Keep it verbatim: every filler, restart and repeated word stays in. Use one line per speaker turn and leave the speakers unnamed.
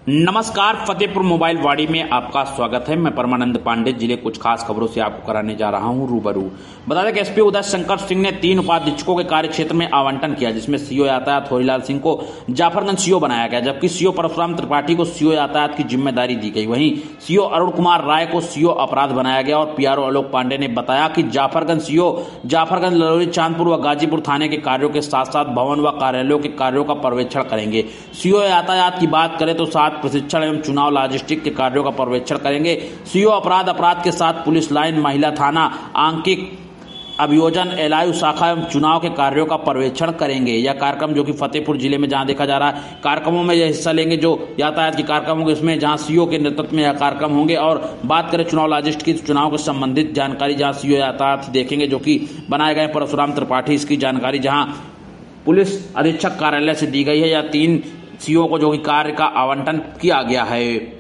नमस्कार, फतेहपुर मोबाइल वाड़ी में आपका स्वागत है। मैं परमानंद पांडे जिले कुछ खास खबरों से आपको कराने जा रहा हूं रूबरू। बता दें कि एसपी उदय शंकर सिंह ने तीन उपाधीक्षकों के कार्य क्षेत्र में आवंटन किया, जिसमें सीओ यातायात होरीलाल सिंह को जाफरगंज सीओ बनाया गया, जबकि सीओ परशुराम त्रिपाठी को सीओ यातायात की जिम्मेदारी दी गई। वहीं सीओ अरुण कुमार राय को सीओ अपराध बनाया गया और पीआरओ आलोक पांडे ने बताया कि जाफरगंज सीओ जाफरगंज, ललौली, चांदपुर व गाजीपुर थाने के कार्यों के साथ साथ भवन व कार्यालयों के कार्यों का पर्यवेक्षण करेंगे। सीओ यातायात की बात करें तो साथ प्रशिक्षण एवं चुनाव लॉजिस्टिक के कार्यों का पर्यवेक्षण करेंगे। सीओ अपराध अपराध के साथ पुलिस लाइन, महिला थाना, आंकिक अभियोजन, एलआईयू शाखा एवं चुनाव के कार्यों का पर्यवेक्षण करेंगे। यह कार्यक्रम जो कि फतेहपुर जिले में जहां देखा जा रहा है, कार्यक्रमों में यह हिस्सा लेंगे जो यातायात के कार्यक्रम होंगे, इसमें जहां सीओ के नेतृत्व में यह कार्यक्रम होंगे। और बात करें चुनाव लॉजिस्ट की, चुनाव से संबंधित जानकारी जहां सीओ यातायात देखेंगे जो कि बनाए गए परशुराम त्रिपाठी, इसकी जानकारी जहां पुलिस अधीक्षक कार्यालय से दी गई है। या तीन सीओ को जो कि कार्य का आवंटन किया गया है।